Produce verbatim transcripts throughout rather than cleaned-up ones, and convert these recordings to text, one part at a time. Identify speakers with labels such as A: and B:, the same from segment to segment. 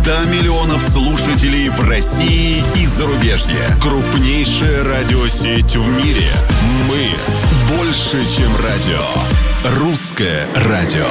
A: до миллионов слушателей в России и зарубежье. Крупнейшая радиосеть в мире. Мы больше, чем радио. Русское радио.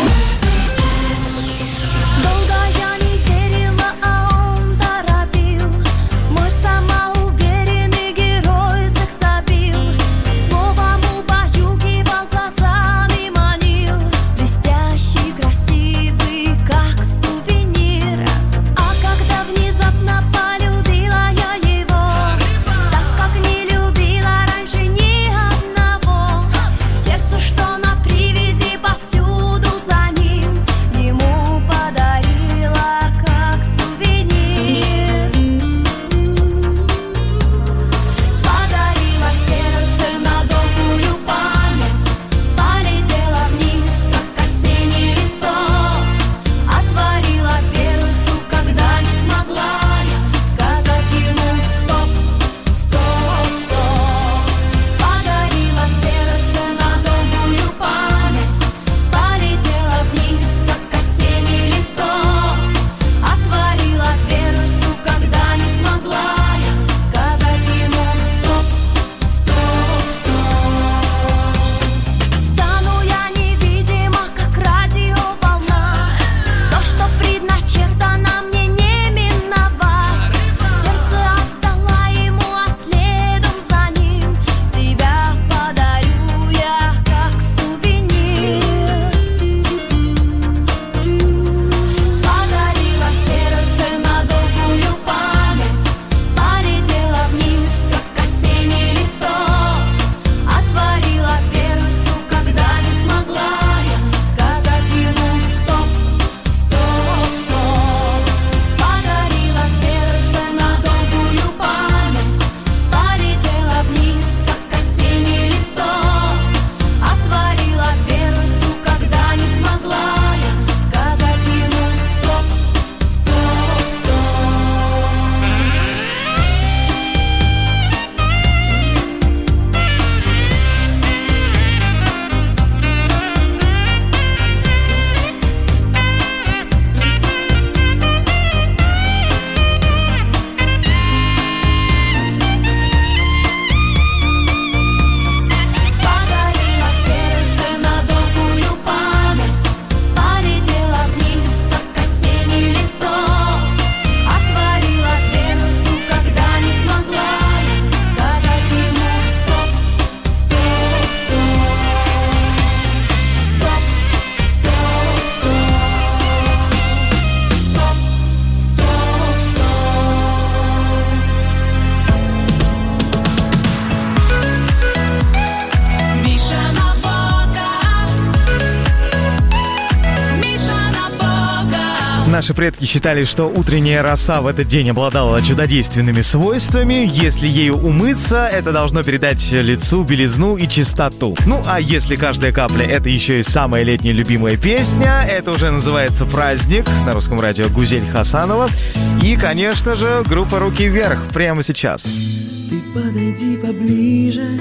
B: Наши предки считали, что утренняя роса в этот день обладала чудодейственными свойствами. Если ею умыться, это должно передать лицу белизну и чистоту. Ну, а если каждая капля — это еще и самая летняя любимая песня, это уже называется праздник. На русском радио Гузель Хасанова. И, конечно же, группа «Руки вверх» прямо сейчас.
C: Ты подойди поближе,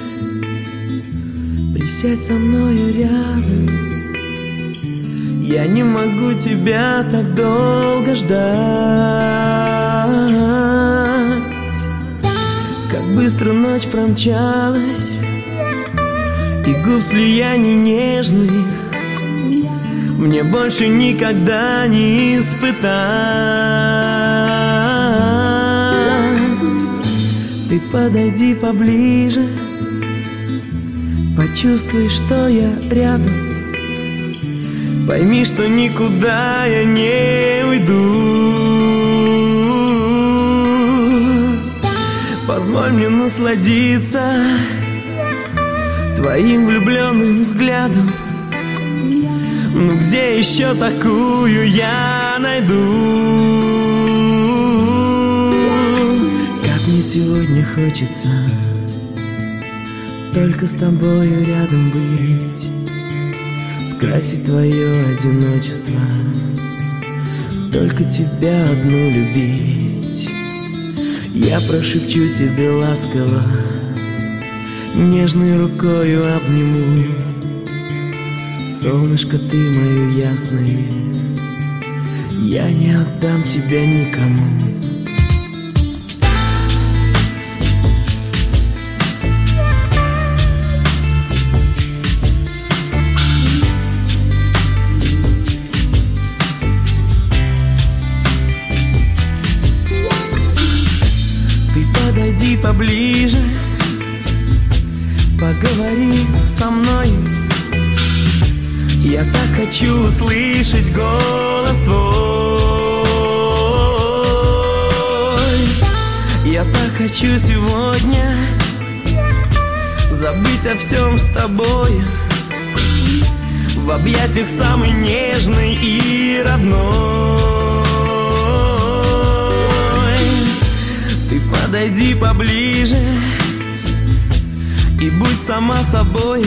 C: присядь со мною рядом. Я не могу тебя так долго ждать. Как быстро ночь промчалась, и губ слияний нежных мне больше никогда не испытать. Ты подойди поближе, почувствуй, что я рядом. Пойми, что никуда я не уйду. Позволь мне насладиться твоим влюбленным взглядом. Ну где еще такую я найду? Как мне сегодня хочется только с тобою рядом быть, скрасить твое одиночество, только тебя одну любить. Я прошепчу тебе ласково, нежной рукою обниму. Солнышко ты мое ясное, Я не отдам тебя никому. Ты подойди поближе, поговори со мной. Я так хочу услышать голос твой. Я так хочу сегодня забыть о всем с тобой, в объятиях самый нежный и родной. Ты подойди поближе и будь сама собой.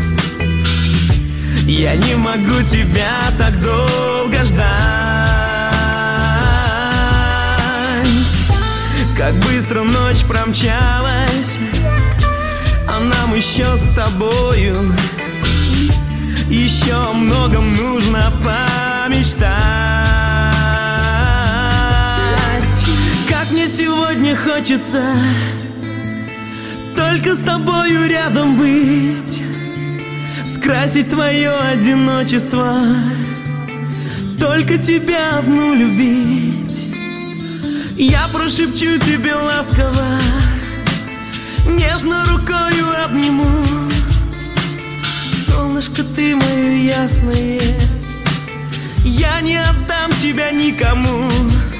C: Я не могу тебя так долго ждать. Как быстро ночь промчалась, а нам еще с тобою еще о многом нужно помечтать. Как мне сегодня хочется только с тобою рядом быть, скрасить твое одиночество, только тебя одну любить. Я прошепчу тебе ласково, нежно рукою обниму. Солнышко, ты мое ясное, я не отдам тебя никому.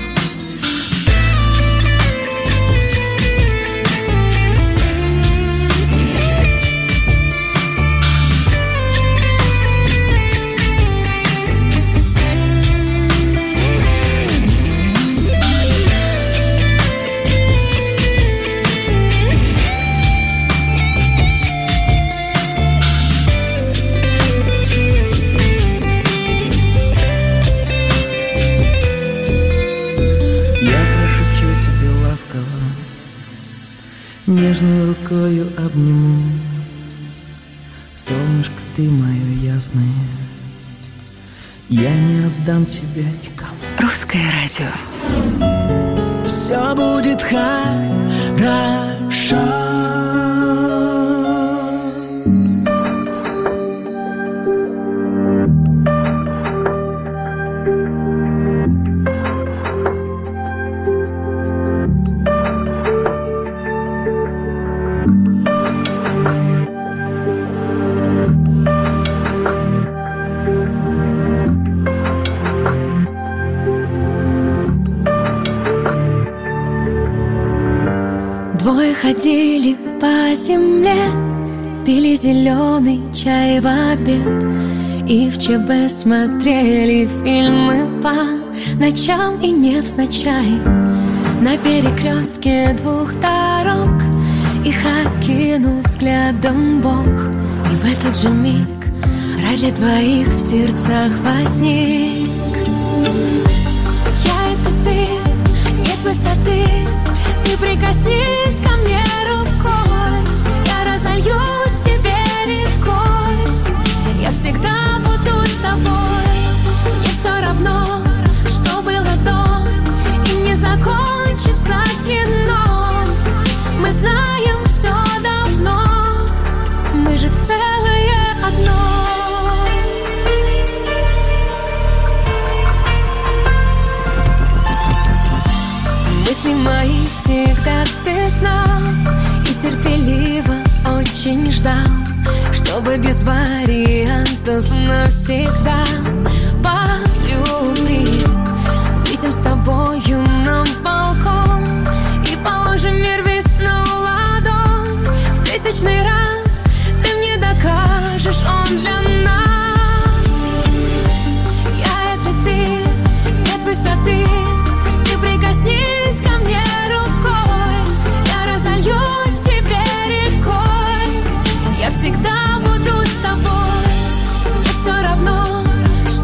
C: Нежной рукою обниму. Солнышко, ты мое ясное, я не отдам тебя никому.
D: Русское радио.
C: Все будет хорошо.
E: Двое ходили по земле, пили зеленый чай в обед и в ЧБ смотрели фильмы по ночам и невзначай. На перекрестке двух дорог их окинул взглядом Бог. И в этот же миг рай для двоих в сердцах возник. Я — это ты, нет высоты. Ты прикоснись ко мне рукой, я разольюсь в тебе рекой. Я всегда буду с тобой. Мне все равно, что было до, и не закончится кино. Мы знаем все давно, мы же целое одно. Мысли мои всегда ты знал и терпеливо очень ждал, чтобы без вариантов навсегда полюбить. Выйдем с тобою на балкон и положим мир весь на ладонь. В тысячный раз ты мне докажешь, он для нас. Я — это ты, нет высоты. Ты прикоснись ко мне рукой, я разольюсь в тебе рекой. Я всегда буду с тобой. Мне все равно,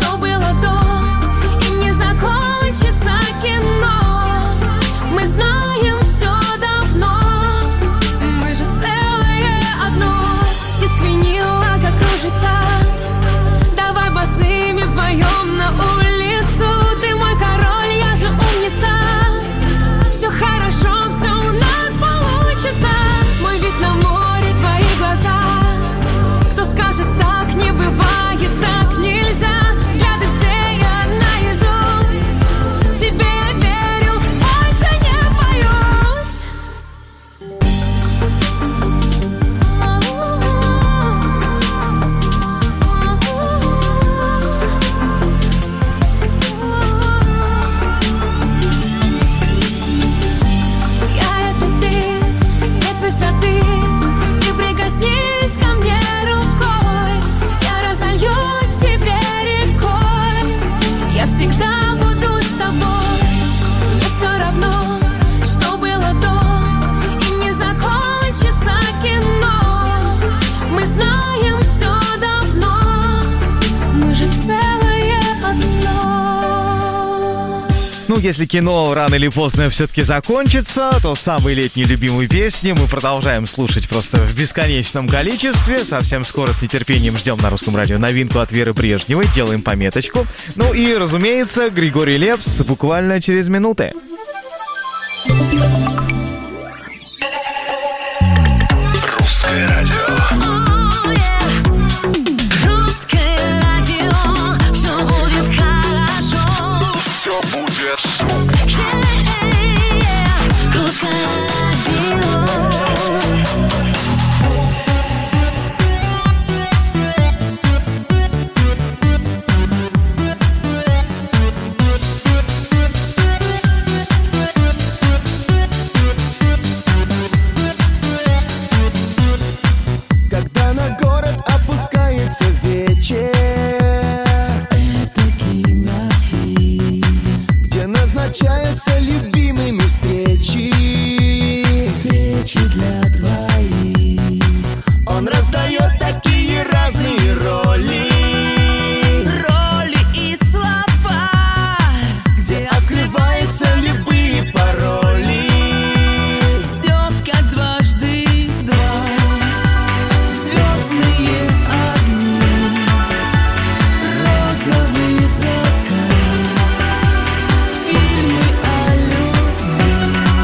B: Ну, если кино рано или поздно все-таки закончится, то самые летние любимые песни мы продолжаем слушать просто в бесконечном количестве. Совсем скоро с нетерпением ждем на Русском радио новинку от Веры Брежневой, делаем пометочку. Ну и, разумеется, Григорий Лепс буквально через минуты.
A: Русское радио.
D: Назначаются любимыми встречи, встречи для двоих. Он раздает такие разные роли, роли и слова, где открываются любые пароли. Все как дважды два, звездные огни, розовые закаты, фильмы о любви.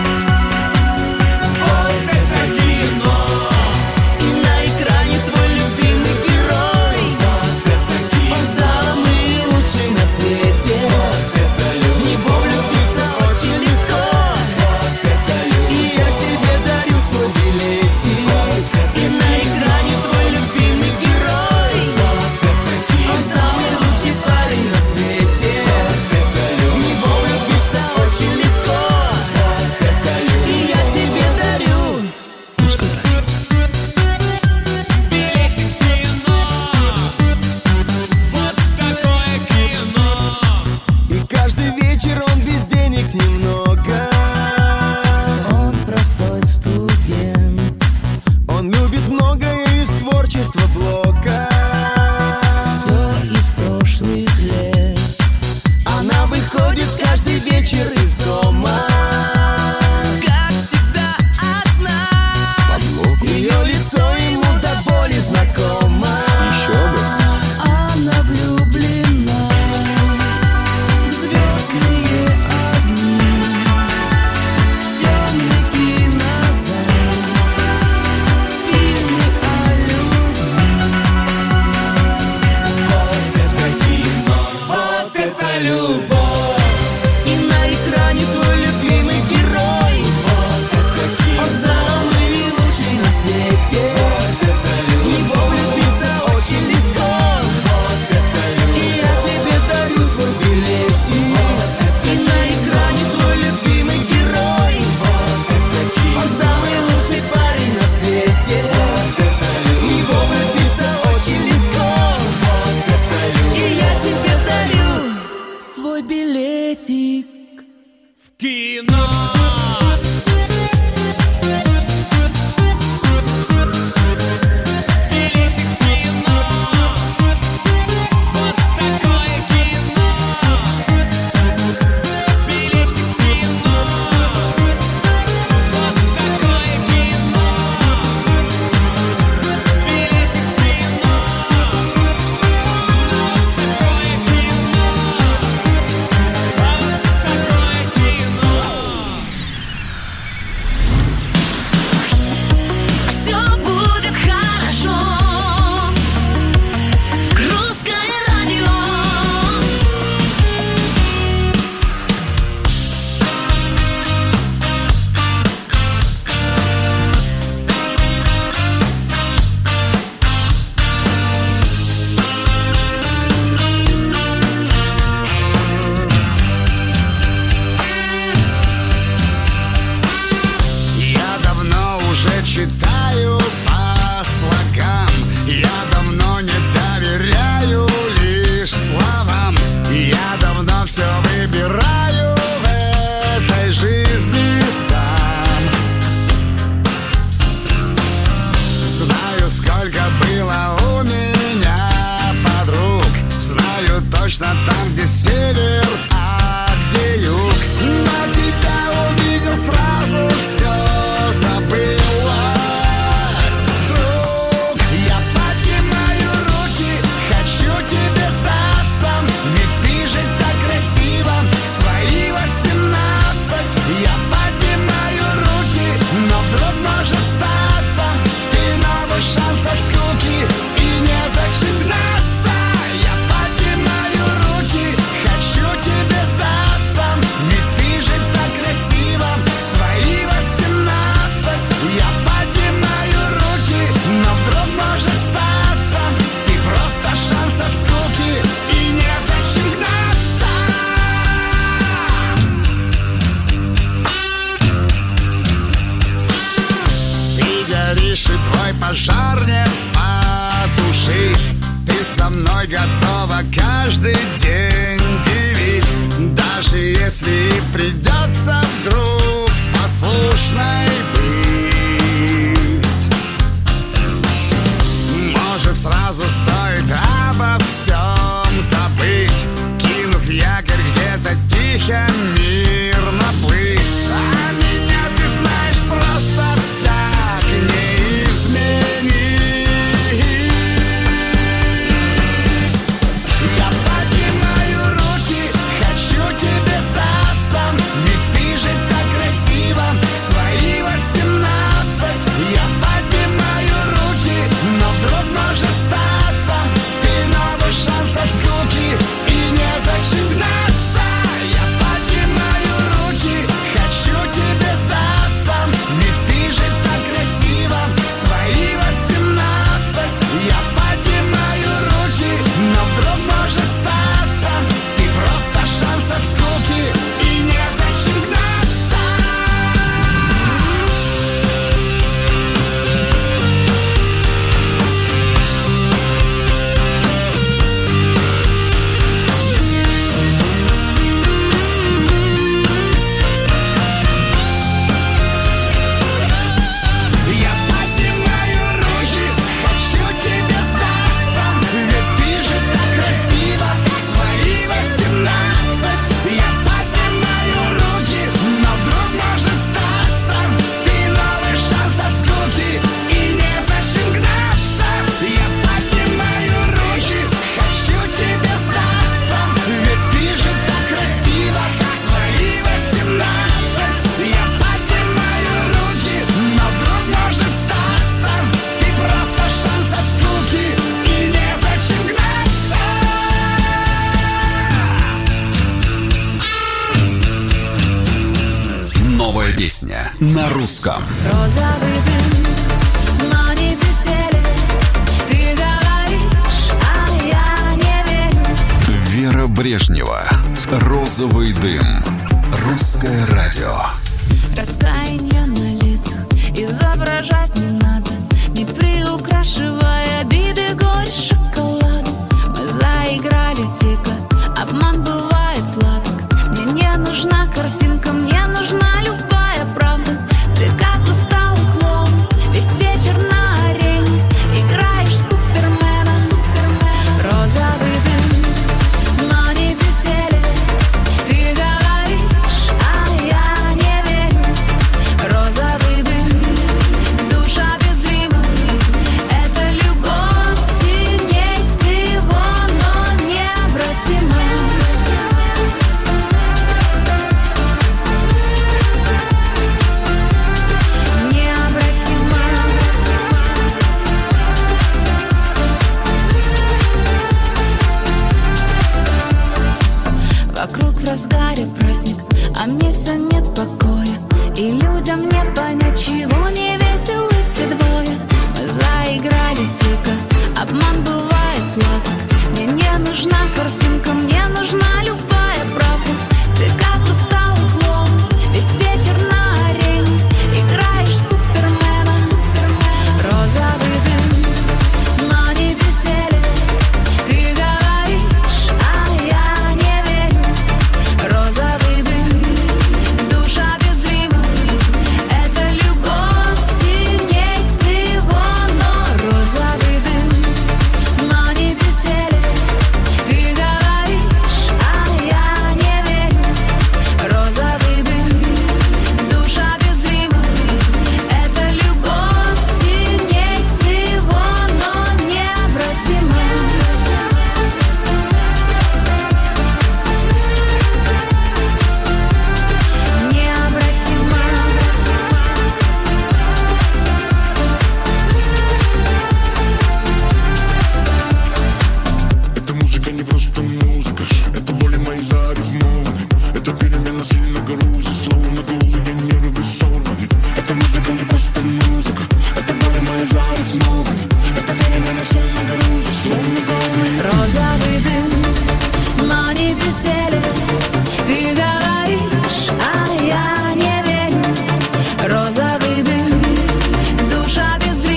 D: Вот это кино! И на экране твой любимый герой. Вот это кино! Он самый лучший на свете. Вот это любовь! В него влюбиться очень легко. Вот это любовь! И я тебе дарю свой билетик. Вот это и на экране твой любимый герой. Вот это кино! Он самый лучший парень на свете. Вот это любовь! В него влюбиться очень легко. Вот это любовь! И я тебе дарю билетик в кино. Вот такое кино. И каждый вечер он без денег немного. Он простой студент. Он любит многое из творчества Блока. Все из прошлых лет. Она выходит каждый вечер из дома, как всегда одна. Ее лицо ему до боли знакомо. Еще бы. Она влюблена в звездные огни, в темный кинозал, фильмы о любви. Вот это кино, вот это любовь. И на экране твой любимый герой. Вот это кино. Он самый лучший на свете. Вот это любовь. В него влюбиться очень легко. Вот это любовь. И я тебе дарю свой билетик. Вот это и на экране твой любимый герой. Вот это кино. Он самый лучший парень на свете. Вот это любовь. В него влюбиться очень легко. Вот это любовь. И я тебе дарю свой билетик в кино. Билетик в кино. Вот такое кино. Билетик в кино. Вот такое кино. Билетик в кино. Вот такое кино. Вот такое кино. Все будет хорошо. Русское радио. Я давно уже читаю по слогам. Я давно не доверяю лишь словам. Я давно все выбираю в этой жизни сам. Знаю, сколько было у меня подруг. Знаю точно там, где север, а где юг.
F: горишь, и твой пожар не потушить. Ты со мной готова каждый день делить, даже если и придется вдруг послушной быть. Может, сразу стоит обо всем забыть, кинув якорь где-то тихо, мирно плыть. А меня, ты знаешь, просто так не изменить. Я поднимаю руки, хочу тебе сдаться, ведь ты же так красива в свои восемнадцать. Я поднимаю руки, но вдруг может статься, ты новый шанс от скуки, и незачем гнаться. Я поднимаю руки, хочу тебе сдаться, ведь ты же так красива в свои восемнадцать. Я поднимаю руки, но вдруг может статься, ты просто шанс от скуки, и незачем гнаться. Я поднимаю руки, хочу тебе сдаться, ведь ты же так красива в свои восемнадцать. Я поднимаю руки, но вдруг может статься, ты новый шанс от скуки, и незачем гнаться. Я поднимаю руки, хочу тебе сдаться, ведь ты же так красива в свои восемнадцать. Я поднимаю руки, но вдруг может статься, ты просто шанс от скуки, и незачем гнаться.
A: Новая песня на русском.
E: Розовый дым манит и селит. Ты говоришь, а я не верю.
A: Вера Брежнева. Розовый дым. Русское радио.
E: Раскаяние на лицах изображать не надо, не приукрашивая обиды, горечь шоколадом. Мы заигрались дико, обман бывает сладок. Мне не нужна картинка, мне нужна любая правда. Ты как усталый клоун, весь вечер на арене играешь супермена. Розовый дым манит и селит. Ты говоришь, а я не верю. Розовый дым, душа без грима. Это любовь сильней всего, но необратима. Необратима. Вокруг в разгаре праздник, а мне все нет покоя. И людям не понять, чего не веселы те двое. Мы заигрались дико, обман бывает сладок. Мне не нужна картинка, мне нужна любая правда. Ты как усталый клоун, весь вечер на арене играешь супермена. Розовый дым манит и селит. Ты говоришь, а я не верю. Розовый дым, душа без грима. Это любовь сильней всего, но розовый дым манит и селит. Ты говоришь, а я не верю. Розовый дым, душа без грима. Это любовь сильней всего, но необратима. Необратима.
G: Эта музыка не просто музыка, это боли мои зарифмованы. Это перемена сильно грузит, словно голые нервы сорваны. Эта музыка не просто музыка, это боли мои зарифмованы. Это перемена сильно грузит, словно голые.
E: Розовый дым манит и селит. Ты говоришь, а я не верю. Розовый дым, душа без грима.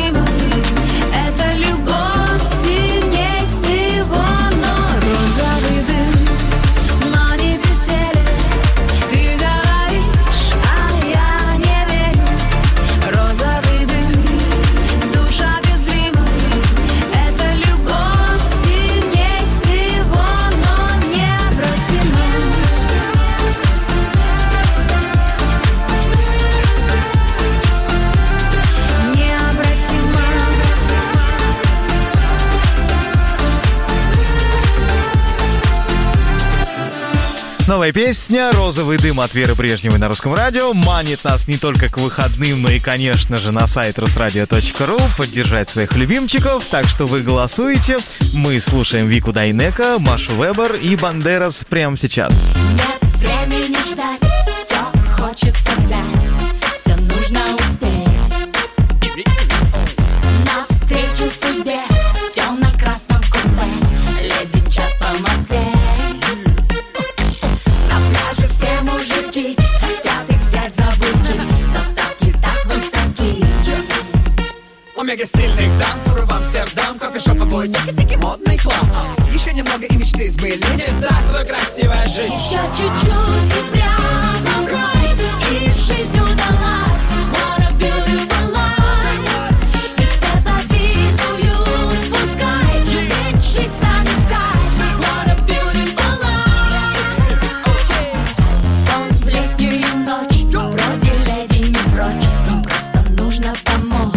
B: новая песня «Розовый дым» от Веры Брежневой на Русском радио манит нас не только к выходным, но и, конечно же, на сайт русрадио точка ру поддержать своих любимчиков. Так что вы голосуете. Мы слушаем Вику Дайнеко, Машу Вебер и Бандерас прямо сейчас.
E: Нет времени ждать, все хочется взять, все нужно успеть. Навстречу судьбе в темно-красном купе леди мчат по Москве. На пляже все мужики хотят их взять за быки, но ставки так высоки.
F: Омега стильных дам, туры в Амстердам, кофешоп, обои, тики-тики, модный хлам. Еще немного и мечты сбылись. И здравствуй, красивая жизнь.
E: Еще чуть-чуть и прямо в рай, и жизнь удалась. What a beautiful life. И все завидуют, пускай, ведь жизнь станет в кайф. What a beautiful life. Сон в летнюю ночь, вроде леди не прочь, им просто нужно помочь.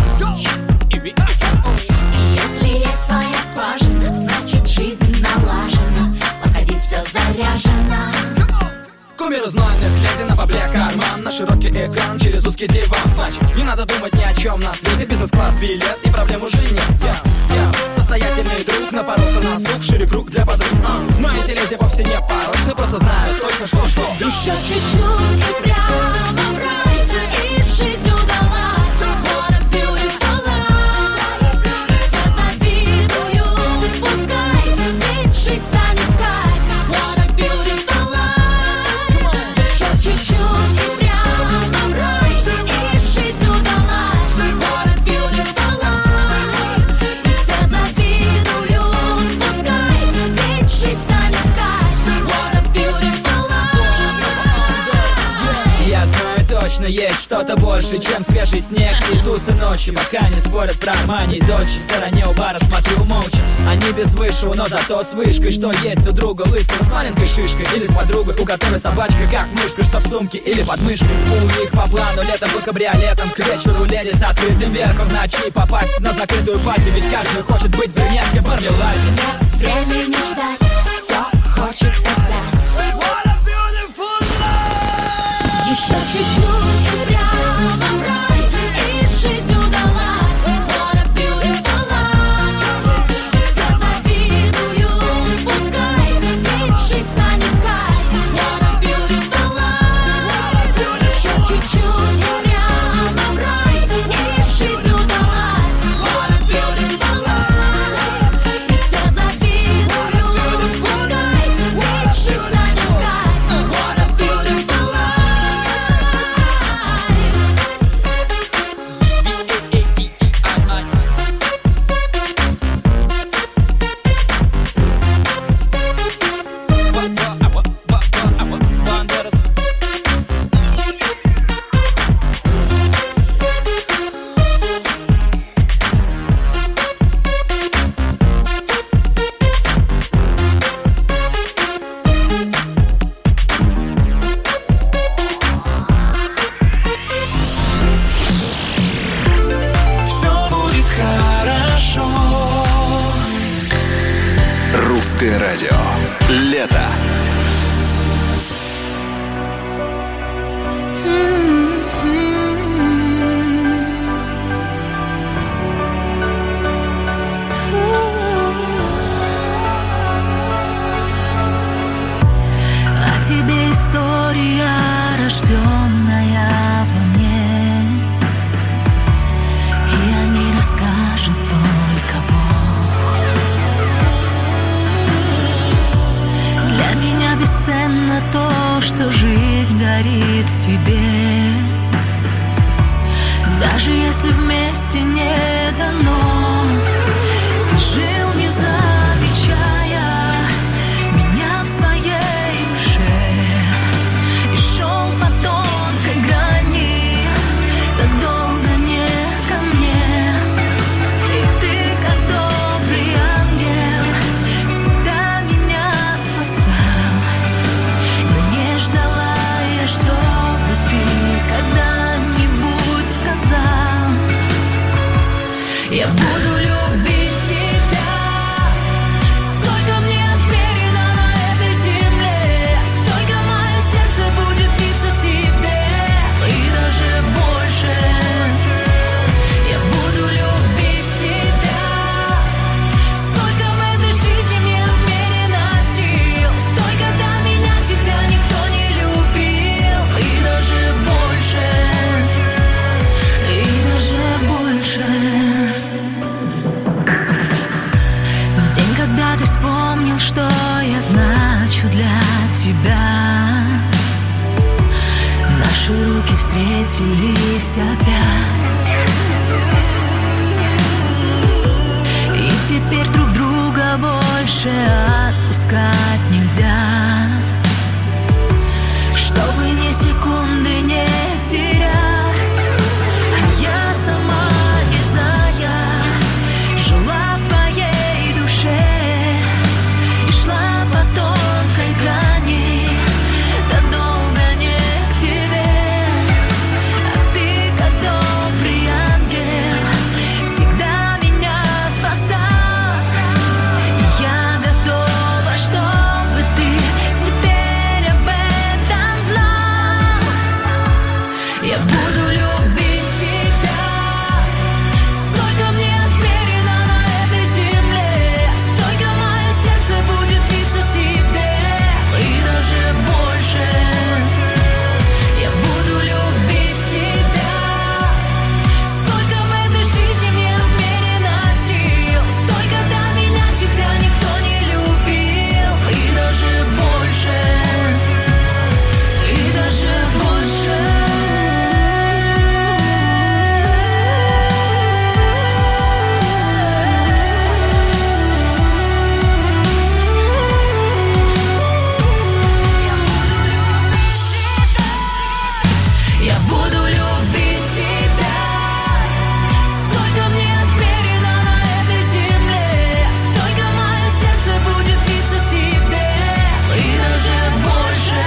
E: И если есть своя скважина, значит жизнь налажена. Походи, все заряжено.
F: Кумир знойных, леди на бабле карман, на широкий экран через узкий диван. Значит, не надо думать ни о чем на свете, бизнес-класс, билет и проблем уже нет. Я, я, состоятельный друг, напоролся на слух, шире круг для подруг. А, но эти леди вовсе не порочны, просто знают точно, что что.
E: Еще чуть-чуть и прямо в рай, и жизнь удалась. What a beautiful life. Все завидуют, пускай, ведь жить станет в кайф. What a beautiful life. Еще чуть-чуть и прямо в рай, и жизнь удалась. What a beautiful life. Все завидуют, пускай, ведь жить станет в кайф. What a beautiful life.
F: Я знаю точно, есть что-то больше, чем свежий снег и тусы ночи. Пока не спорят про Армани и Дольче, в стороне у бара смотрю молча. Они без вышиву, но зато с вышкой. Что есть у друга лысого с маленькой шишкой, или с подругой, у которой собачка как мышка, что в сумке или под мышкой. У них по плану летом по кабриолетам, к вечеру леди с открытым верхом, в ночи попасть на закрытую пати, ведь каждый хочет быть брюнеткой в мармеладе.
E: Нет времени ждать, все хочется взять.
F: What a beautiful life.
E: Еще чуть-чуть и прямо в рай, и жизнь удалась. What a beautiful life. Все завидуют, пускай, ведь жить станет в кайф. What a beautiful life. Еще чуть-чуть и прямо в рай, и жизнь удалась. What a beautiful life. Все завидуют, пускай, ведь жить станет в кайф. What a beautiful life.
F: Все будет хорошо.
A: Русское радио. Лето.
E: О тебе история, рожденная во мне, и о ней расскажет только Бог. Для меня бесценно то, что жизнь горит в тебе, даже если вместе не дано. Ты жил, не замечая меня в своей душе, и шел по тонкой грани, так долго не ко мне. И ты, как добрый ангел, всегда меня спасал, но не ждала я, чтобы ты когда-нибудь сказал: я буду любить тебя. Столько мне отмерено на этой земле, столько встретились опять. И теперь друг друга больше отпускать нельзя, чтобы ни секунды не терять. А я сама, не зная, жила в твоей душе и шла по тонкой грани, так долго не к тебе. А ты, как добрый ангел, всегда меня спасал. И я готова, чтобы ты теперь об этом знал. Я буду любить тебя, сколько мне отмерено на этой земле, столько мое сердце будет биться в тебе, и даже больше. Я буду любить тебя, сколько в этой жизни мне отмерено сил, столько до меня тебя никто не любил, и даже больше, и даже больше. Я буду любить тебя, сколько мне отмерено на этой земле, столько мое сердце будет биться в тебе, и даже больше.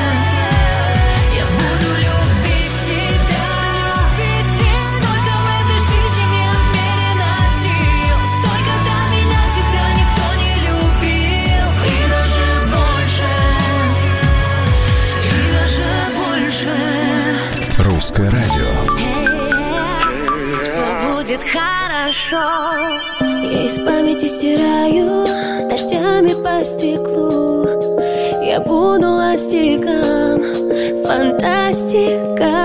E: Я буду любить тебя, сколько в этой жизни мне отмерено сил, столько до меня тебя никто не любил, и даже больше, и даже больше.
A: Русское радио.
E: Все будет хорошо. Я из памяти стираю дождями по стеклу. Я буду ластиком, фантастика.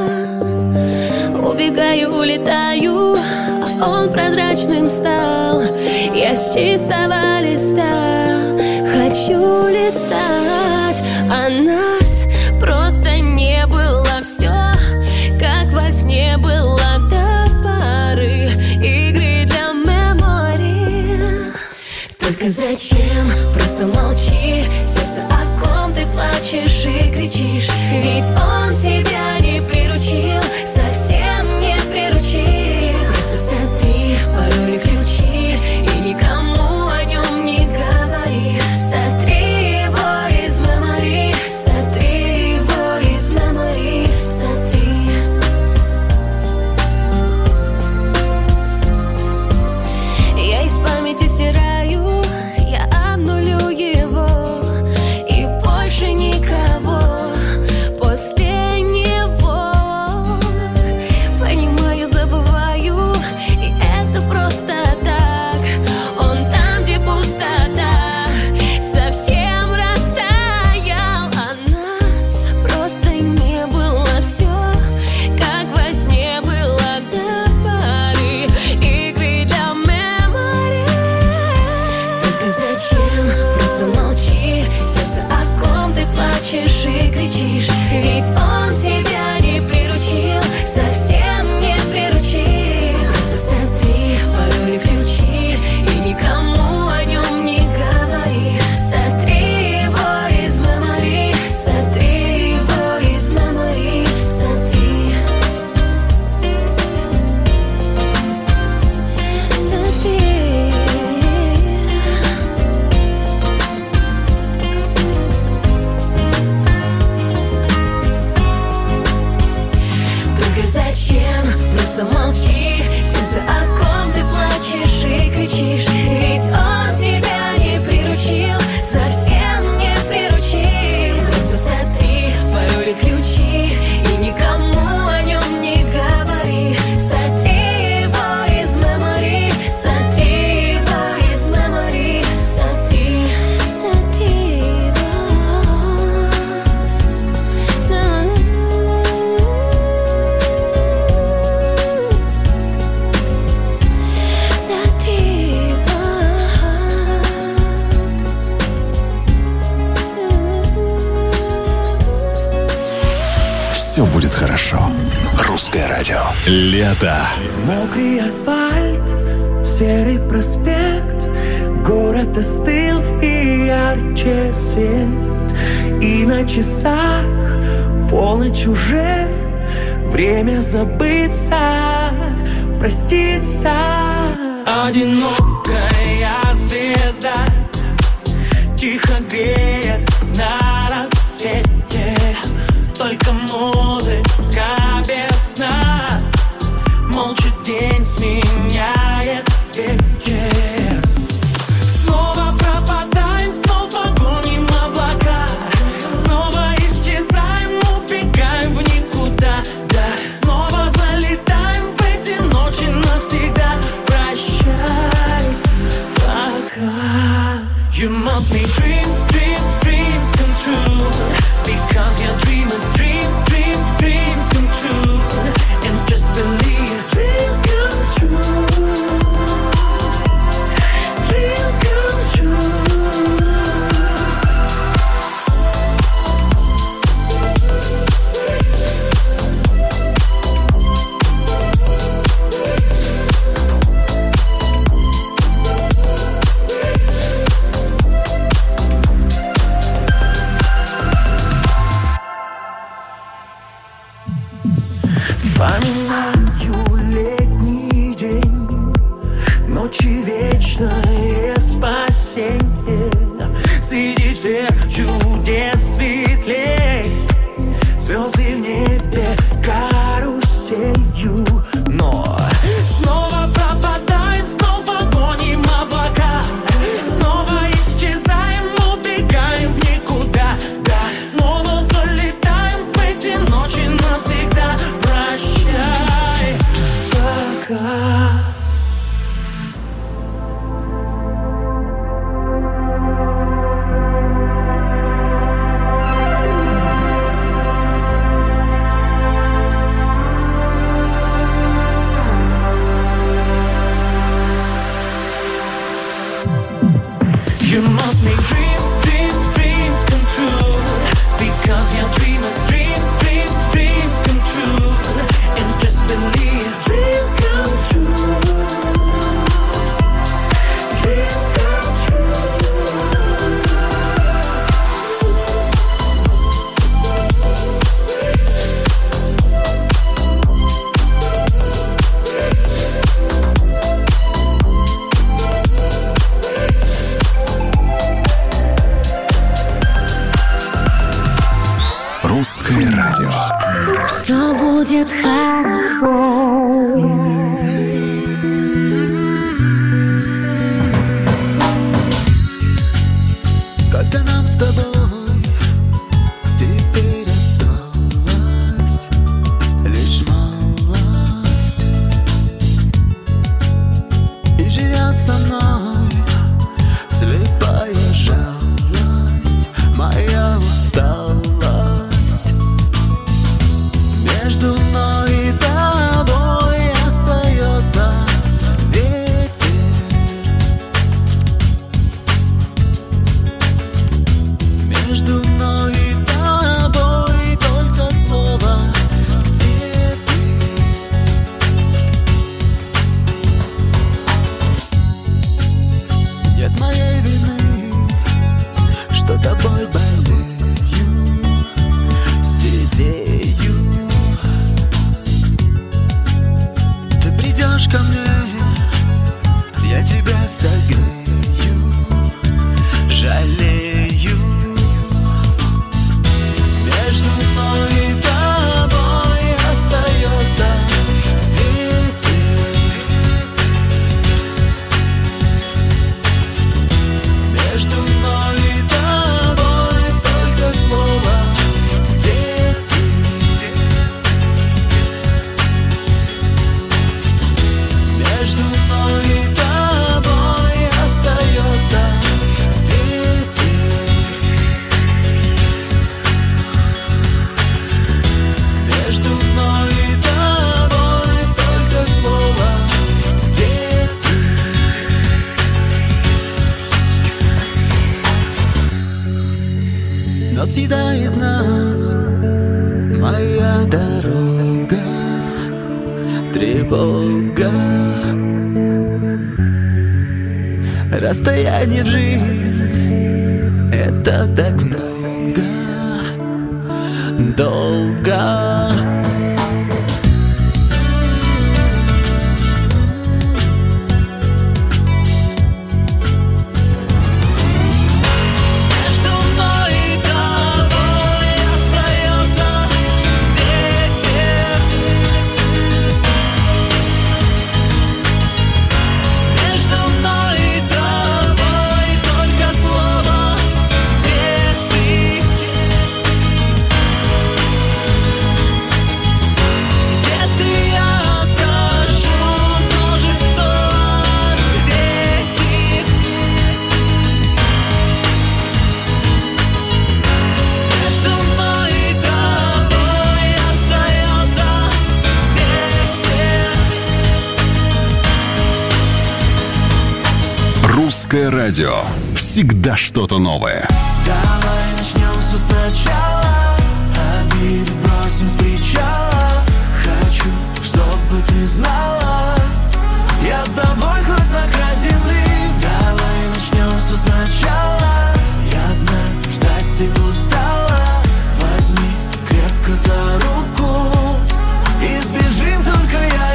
E: Убегаю, улетаю, а он прозрачным стал. Я с чистого листа хочу листать, а нас просто не было. Все как во сне было до поры игры для мемори. Только зачем? Просто молчи. Сердце, о ком ты плачешь и кричишь, ведь он тебя не приручил, совсем не приручил. Просто сотри пароли, ключи и никому о нем не говори. Сотри его из мемори, сотри его из мемори, сотри. Я из памяти стираю, я обнулю его, и больше никого после него. Понимаю, забываю, и это просто так. Он там, где пустота, совсем растаял, а нас просто не было. Все как во сне было до поры игры для мемори. Только зачем? Просто молчи. Сердце, о ком ты плачешь и кричишь, ведь он тебя не приручил, совсем не приручил. Просто сотри пароли, ключи и никому о нем не говори. Сотри его из мемори, сотри его из мемори, сотри. Сотри. Только зачем? Просто молчи. Сердце, о ком ты плачешь и кричишь, ведь он тебя не приручил, совсем не приручил. Просто сотри пароли, ключи и никому о нем не говори. Сотри его из мемори, сотри его из мемори, сотри. Сотри его. На-на-на.
A: все будет хорошо. Русское радио. Лето.
D: Мокрый асфальт, серый проспект, город остыл и ярче свет. И на часах полночь уже, время забыться, проститься. Одинокая звезда тихо греет на рассвете. Только музыка без сна, молча день сменяет вечер. Снова пропадаем, снова гоним облака, снова исчезаем, убегаем в никуда. Да, снова залетаем в эти ночи навсегда. Прощай, пока. You must be dream, dream, dreams come true. Because your dream of dream, dream, dreams come true. And just believe dreams come true. Dreams come true. Вспоминаю летний день, ночи вечное спасение. Среди всех чудес светлей, звезды в небе каруселью. Но снова пропадаем, снова гоним облака, снова исчезаем, убегаем в никуда. Да, снова залетаем в эти ночи навсегда. Прощай, пока. You must make dream, dream, dreams come true. Because your dream of dream, dream, dreams come true. And just believe dreams come true. Dreams come true.
A: Русское радио.
E: Все будет хорошо.
C: Сколько нам с тобой теперь осталось? Лишь малость. И живет со мной слепая жалость, моя усталость. Между мной и тобой остается ветер. Между мной и тобой только слово «где ты?». Нет моей вины, что тобой болею, сидею. Ты придешь ко мне, я тебя согрею, жалею. Между мной и тобой остается ветер. Между мной и тобой только слово «где ты?». Между мной и тобой остается ветер. Между мной и тобой только слово «где ты?». Но съедает нас моя тревога. Расстояние, жизнь, это так много, долго.
A: Русское радио. Всегда что-то новое.
F: Давай начнем все сначала, обиды бросим с причала. Хочу, чтобы ты знала, я с тобой хоть на край земли. Давай начнем все сначала, я знаю, ждать ты устала. Возьми крепко за руку и сбежим только я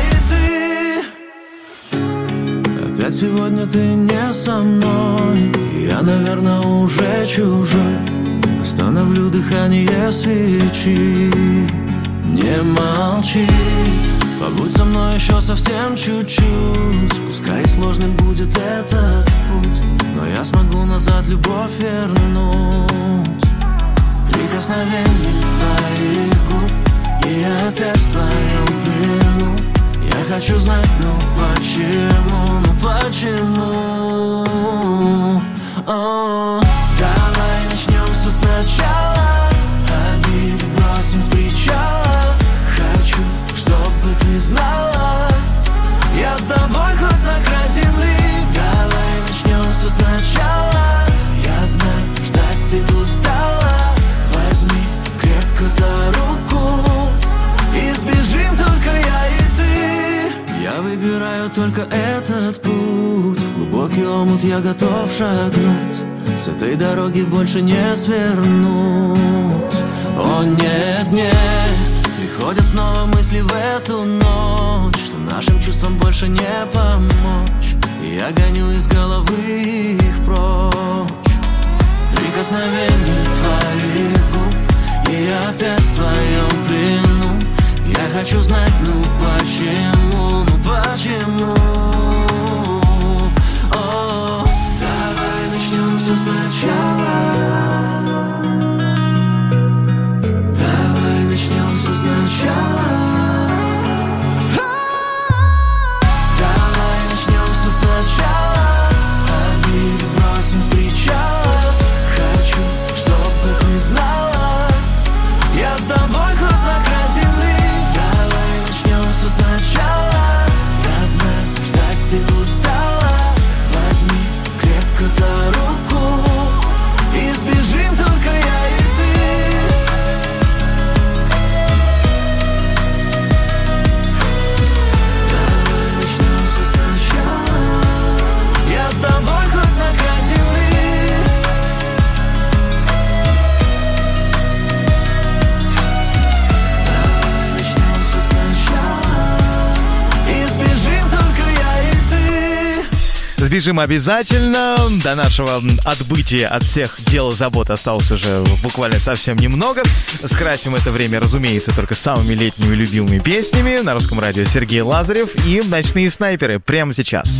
F: и ты. Опять сегодня ты не со мной, я, наверное, уже чужой. Остановлю дыхание свечи, не молчи. Побудь со мной еще совсем чуть-чуть. Пускай сложным будет этот путь, но я смогу назад любовь вернуть. Прикосновение твоих губ, и я опять в твоем плену. Я хочу знать, ну почему, ну почему? О, давай начнем все сначала, обиды бросим с причала. Хочу, чтобы ты знала, я с тобой хоть на край земли. Давай начнем все сначала, я знаю, ждать ты устала. Возьми крепко за руку и сбежим только я и ты. Я выбираю только этот путь, в глубокий омут я готов шагнуть. С этой дороги больше не свернуть. О нет, нет, приходят снова мысли в эту ночь, что нашим чувствам больше не помочь. И я гоню из головы их прочь. Прикосновение твоих губ, и я опять в твоем плену. Я хочу знать, ну почему, ну почему? О, давай начнем все сначала. Давай начнем все сначала. Давай начнем все сначала, обиды бросим с причала. Хочу, чтобы ты знала, я с тобой хоть на край земли. Все сначала, я знаю, ждать ты устала. Возьми крепко за руку и сбежим только я и ты. Давай начнем все сначала, я с тобой хоть на край земли. Давай начнем все сначала.
B: Сбежим обязательно. До нашего отбытия от всех дел и забот осталось уже буквально совсем немного. Скрасим это время, разумеется, только самыми летними любимыми песнями. На Русском радио Сергей Лазарев и «Ночные снайперы» прямо сейчас.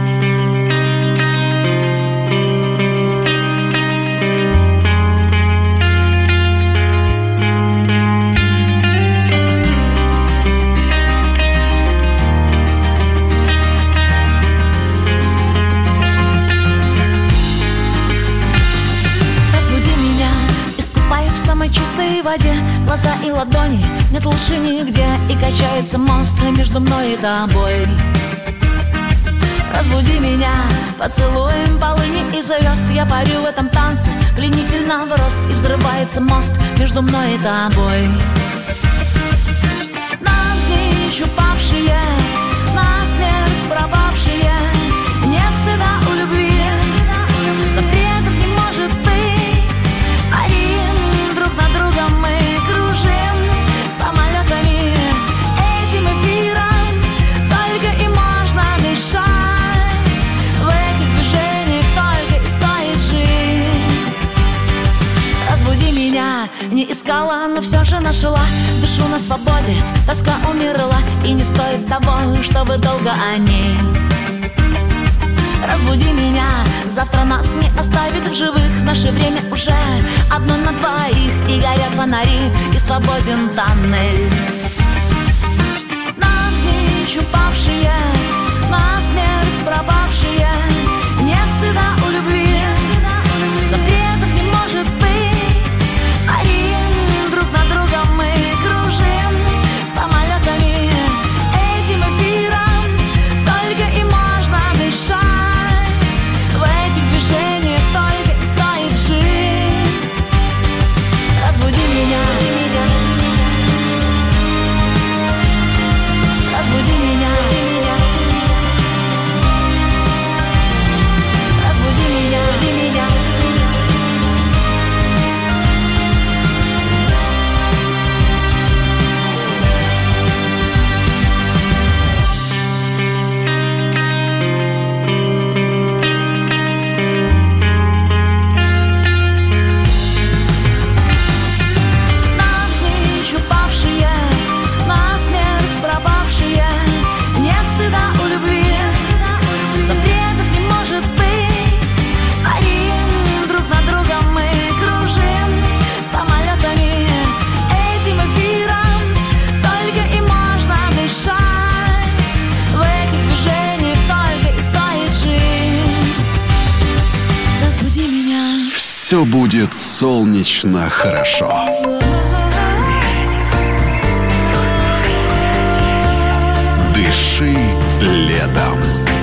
E: Глаза и ладони, нет лучше нигде. И качается мост между мной и тобой. Разбуди меня поцелуем полыни и звезд. Я парю в этом танце, пленительно в рост. И взрывается мост между мной и тобой. Нам здесь Навзничь упавшие, насмерть пропавшие. Нет стыда у любви, запретов не может быть. Парим друг над другом, мы кружим самолетами. Этим эфиром только и можно дышать. В этих движениях только и стоит жить. Разбуди меня, не искала, но все же нашла. Дышу на свободе, тоска умерла. И не стоит того, чтобы долго о ней. Разбуди меня, завтра нас не оставит в живых. Наше время уже одно на двоих. И горят фонари, и свободен тоннель. Навзничь упавшие, насмерть пропавшие. Нет стыда у любви, запретов не может быть. Парим друг над другом, мы кружим самолетами. Этим эфиром только и можно дышать. В этих движениях только и стоит жить. Разбуди меня, разбуди меня, разбуди меня, разбуди меня. Навзничь упавшие, насмерть пропавшие. Нет стыда у любви, запретов не может быть. Парим друг над другом, мы кружим самолетами. Этим эфиром только и можно дышать. В этих движениях только и стоит жить. Разбуди меня.
A: Все будет солнечно хорошо. Дыши летом.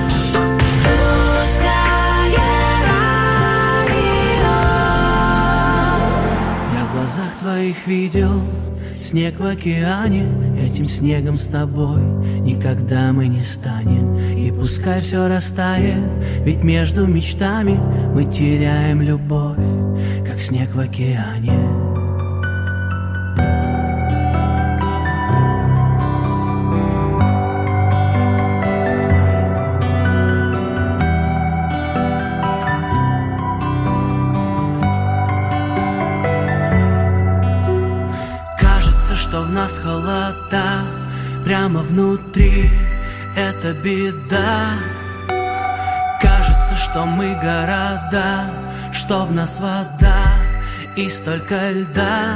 C: Я в глазах твоих видел снег в океане. Этим снегом с тобой никогда мы не станем. И пускай все растает, ведь между мечтами мы теряем любовь, как снег в океане. Кажется, что в нас холода прямо внутри, это беда. Кажется, что мы города, что в нас вода и столько льда.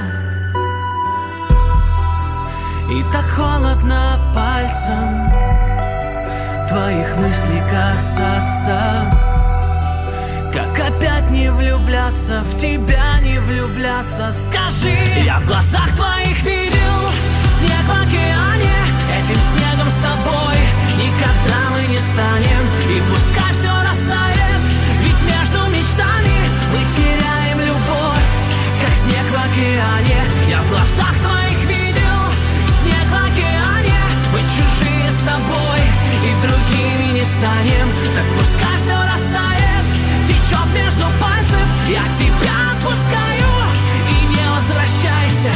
C: И так холодно пальцем твоих мыслей касаться. Как опять не влюбляться, в тебя не влюбляться? Скажи, я в глазах твоих видел снег в океане. Этим снегом с тобой никогда мы не станем. И пускай все растает, ведь между мечтами мы теряем любовь, как снег в океане. Я в глазах твоих видел снег в океане. Мы чужие с тобой и другими не станем. Так пускай все растает, течет между пальцев. Я тебя отпускаю и не возвращайся.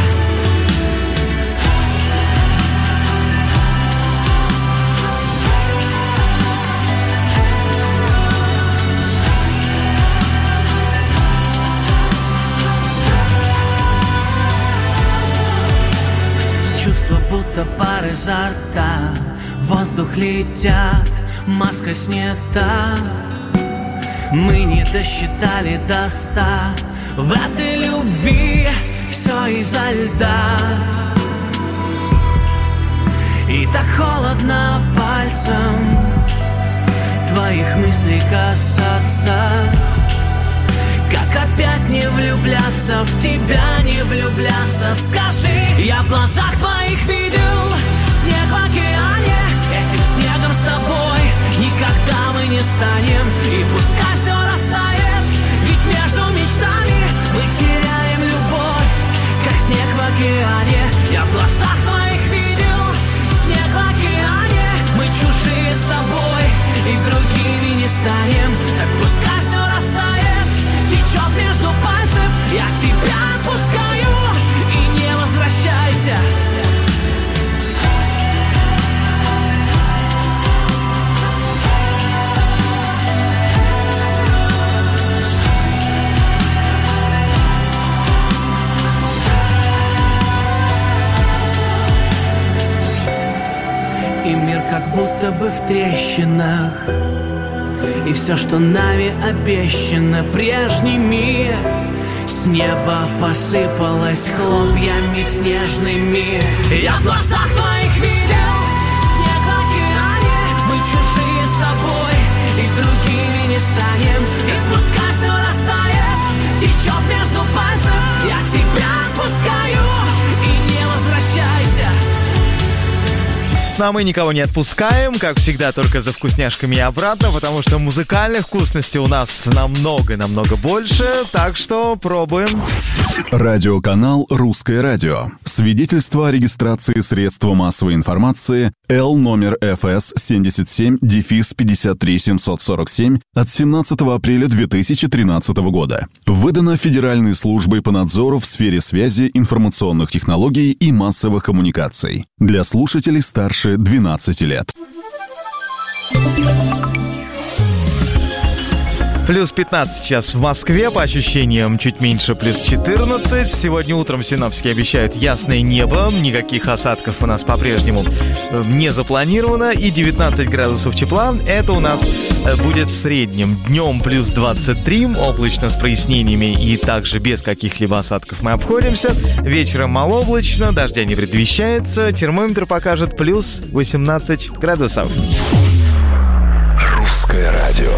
C: Чувство, будто пар изо рта, воздух летят, маска снята. Мы не досчитали до ста, в этой любви все из-за льда. И так холодно пальцем твоих мыслей касаться. Как опять не влюбляться, в тебя не влюбляться? Скажи, я в глазах твоих видел снег в океане. Этим снегом с тобой никогда мы не станем. И пускай все растает, ведь между мечтами мы теряем любовь, как снег в океане. Я в глазах твоих видел снег в океане. мы в трещинах, и все, что нами обещано прежними, с неба посыпалось хлопьями снежными. Я в глазах твоих видел снег в океане. Мы чужие с тобой и другими не станем. И пускай все растает, течет между пальцев. Я тебя отпускаю и не возвращайся.
B: Ну а мы никого не отпускаем, как всегда, только за вкусняшками и обратно, потому что музыкальных вкусностей у нас намного-намного больше, так что пробуем.
A: Радиоканал «Русское радио». Свидетельство о регистрации средства массовой информации Л номер эф эс семьдесят семь пятьдесят три семьсот сорок семь от семнадцатого апреля две тысячи тринадцатого года. Выдано Федеральной службой по надзору в сфере связи, информационных технологий и массовых коммуникаций. Для слушателей старше двенадцати лет.
B: Плюс пятнадцать сейчас в Москве, по ощущениям чуть меньше, плюс четырнадцать. Сегодня утром синоптики обещают ясное небо, никаких осадков у нас по-прежнему не запланировано. И девятнадцать градусов тепла, это у нас будет в среднем. Днем плюс двадцать три, облачно с прояснениями и также без каких-либо осадков мы обходимся. Вечером малооблачно, дождя не предвещается, термометр покажет плюс восемнадцать градусов.
A: Русское радио.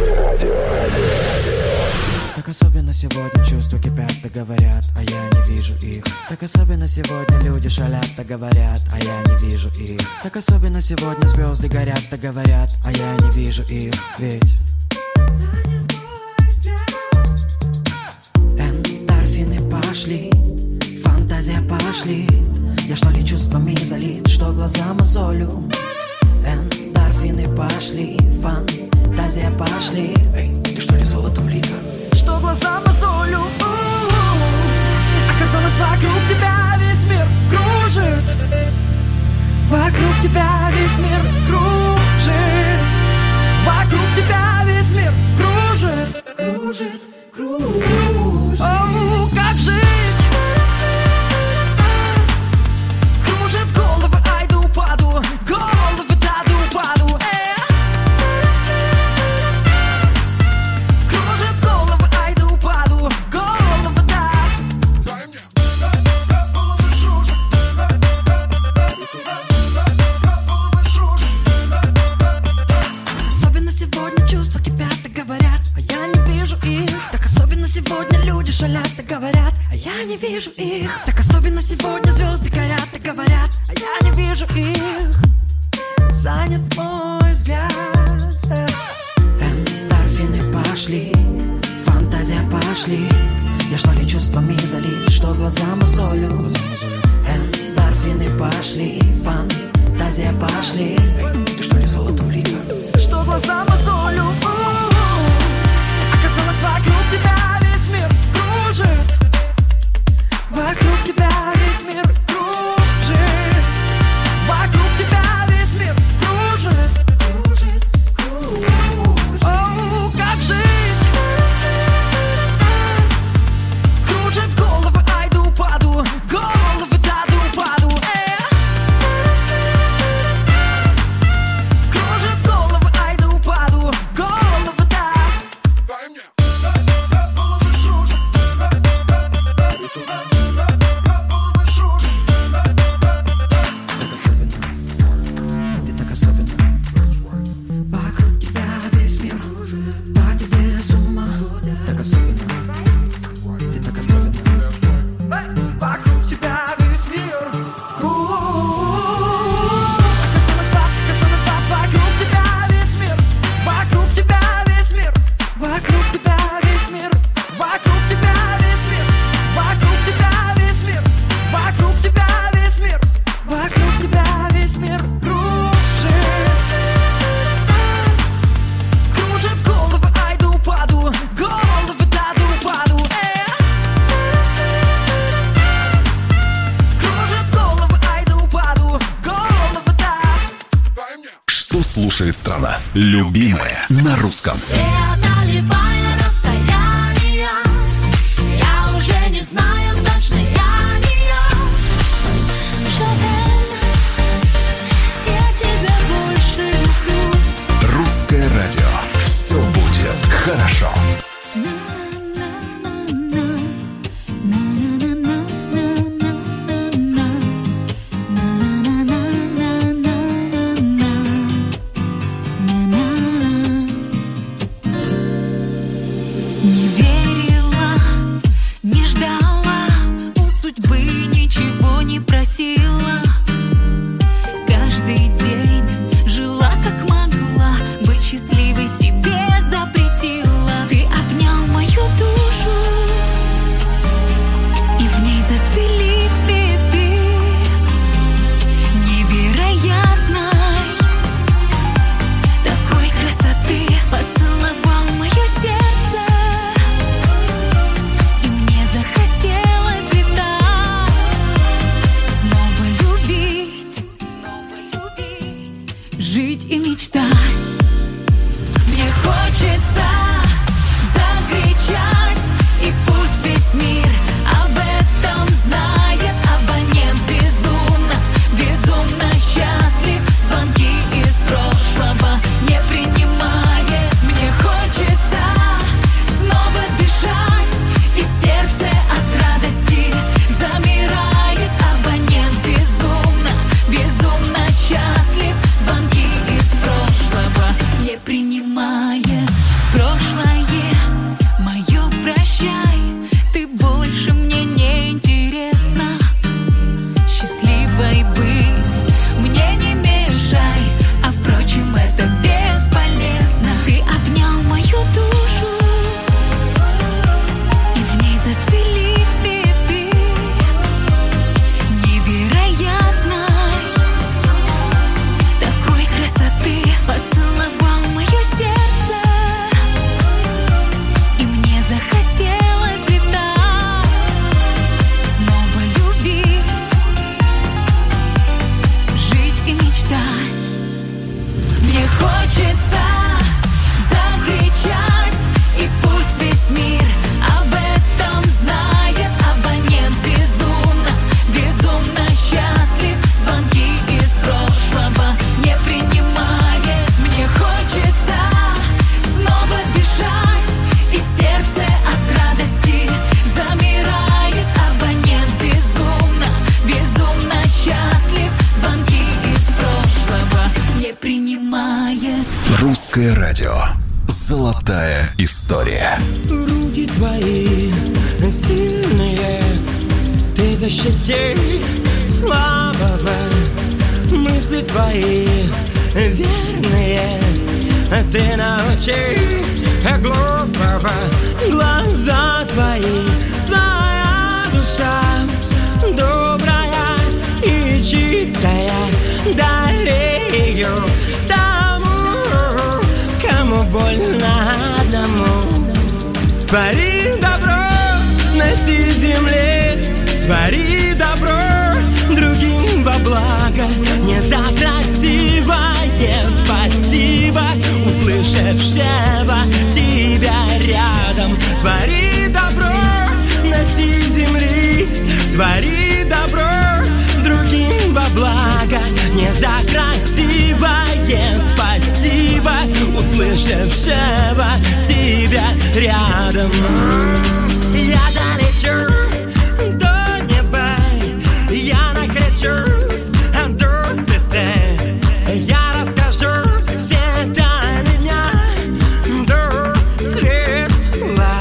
D: Так особенно сегодня чувства кипят, так говорят, а я не вижу их. Так особенно сегодня люди шалят, так говорят, а я не вижу их. Так особенно сегодня звезды горят, так говорят, а я не вижу их. Ведь эндорфины пошли, фантазия пошли. Я что ли чувствами залит, что глаза мозолю. Эндорфины пошли, фантазия пошли. Эй, ты что ли золотом лита? Что глаза мозолю. Оказалось, вокруг тебя весь мир кружит. Вокруг тебя весь мир кружит. Вокруг тебя весь мир кружит. Кружит, кружит. Оу, как жить? Кружит головы, айду упаду. Головы, даду упаду. Шалят, так говорят, а я не вижу их. Так особенно сегодня звезды горят, так говорят, а я не вижу их. Занят мой взгляд. Эндорфины пошли, фантазия пошли. Я что ли чувствами залит, что глаза мозолю. Эндорфины пошли, фантазия пошли. Ты что ли золотом лита? Что глаза мозолю. Оказалось, вокруг тебя весь мир кружит. Вокруг тебя весь мир кружит. Вокруг тебя весь мир кружит. Кружит, кружит. Оу, как жить? Кружит головы, айду упаду. Головы, даду упаду. Кружит головы, айду упаду. Головы, да.
A: Слушает страна. Любимая на русском.
E: Преодолевая расстояние, я уже не знаю точно, я не я. Шанель, я тебя больше люблю.
A: хорошо.
E: Не верила, не ждала, у судьбы ничего не просила. Каждый день жила как могла, быть счастливой себе запретила. Ты обнял мою душу, и в ней зацвели цветы невероятной такой красоты. Поцеловал мое сердце, и мне захотелось летать, снова любить, снова любить, жить и мечтать. Мне хочется закричать, и пусть весь мир об этом знает. Абонент безумно, безумно счастлив, звонки из прошлого не принимает. Мне хочется снова дышать, и сердце от радости замирает. Абонент безумно, безумно счастлив, звонки из прошлого не принимает. Прошлое мое прощай, ты больше мне не интересна. Счастливой быть мне не мешай, а впрочем это бесполезно. Ты обнял мою душу, и в ней зацвели цветы невероятной такой красоты. Поцеловал мое сердце, и мне захотелось летать, снова любить, жить и мечтать. Мне хочется закричать, и пусть весь мир об этом знает. Абонент безумно, безумно счастлив, звонки из прошлого не принимает. Мне хочется снова дышать, и сердце от радости замирает. Абонент безумно, безумно счастлив, звонки из прошлого не принимает.
A: Русское радио. Золотая история.
D: Руки твои сильные, ты защити слабого. Мысли твои верные, ты научи глупого. Глаза твои, твоя душа добрая и чистая. Дари ее тому, кому больно одному. Твори добро на всей земле, твори добро другим во благо. Не за красивое спасибо, услышавшего тебя рядом. Твори добро на всей земле, твори добро другим во благо. Не за красивое спасибо, услышавшего тебя рядом. Я долечу до неба, я накричусь до света. Я расскажу все тайны дня до светла.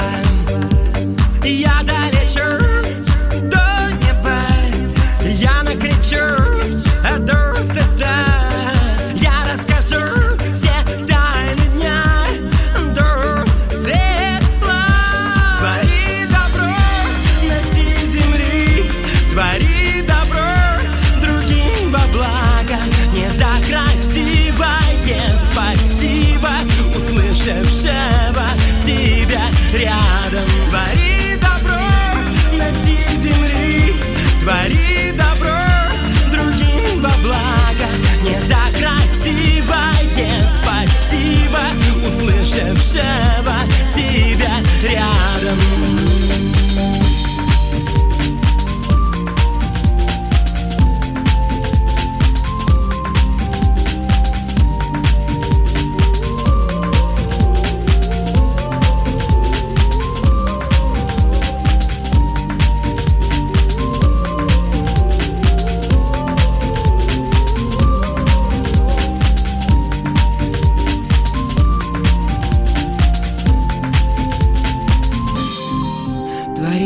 D: Я долечу до неба, я накричусь до света. Я расскажу все тайны дня до светла.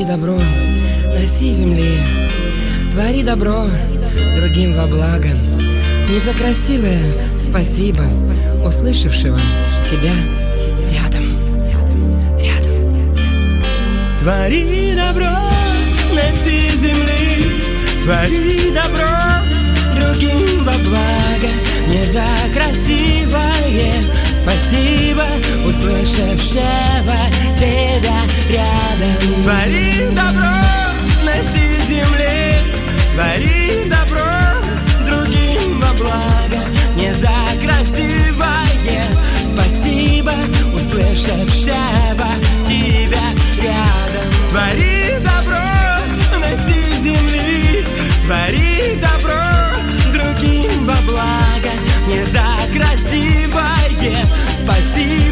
H: Твори добро, носи земли, твори добро другим во благо. Не за красивое спасибо услышавшего тебя рядом, рядом, рядом. Твори добро, носи земли, твори добро другим во благо. Не за красивое спасибо услышавшего тебя рядом. Твори добро, носи земли, твори добро другим во благо. Не за красивое спасибо услышавшего тебя рядом. Твори добро, носи земли, твори добро другим во благо. Не за красивое спасибо